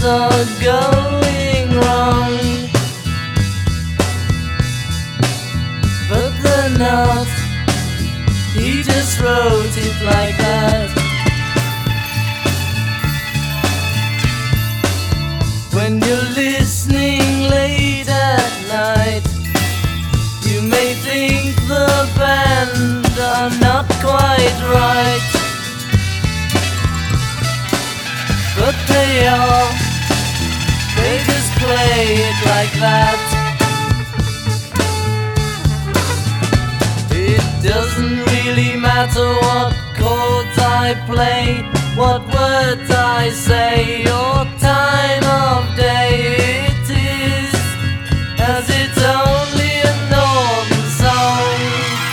are going wrong, but they're not. He just wrote it like that. When you're listening late at night, you may think the band are not quite right, but they are. They just play it like that. It doesn't really matter what chords I play, what words I say, or time of day. It is as it's only a normal song.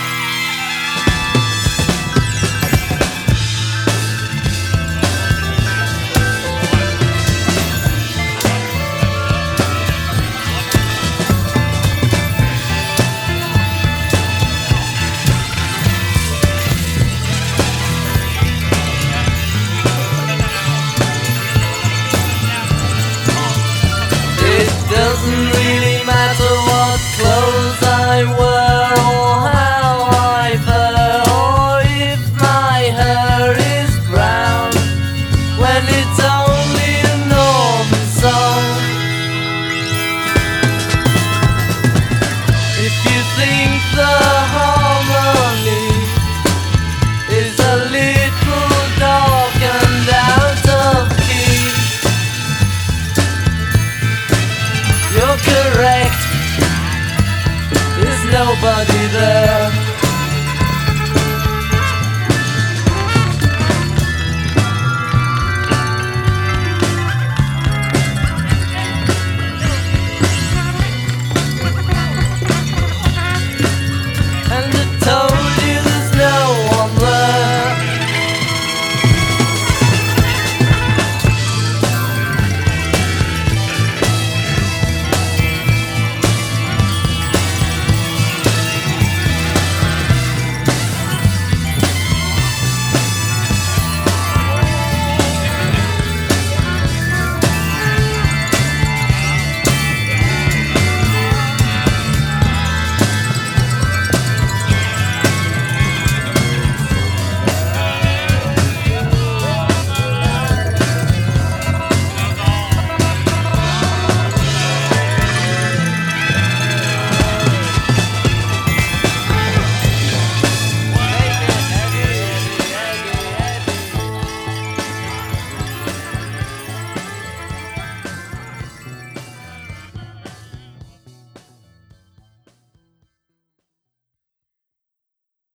Doesn't really matter what clothes I wear, or how I fur, or if my hair is brown. When it's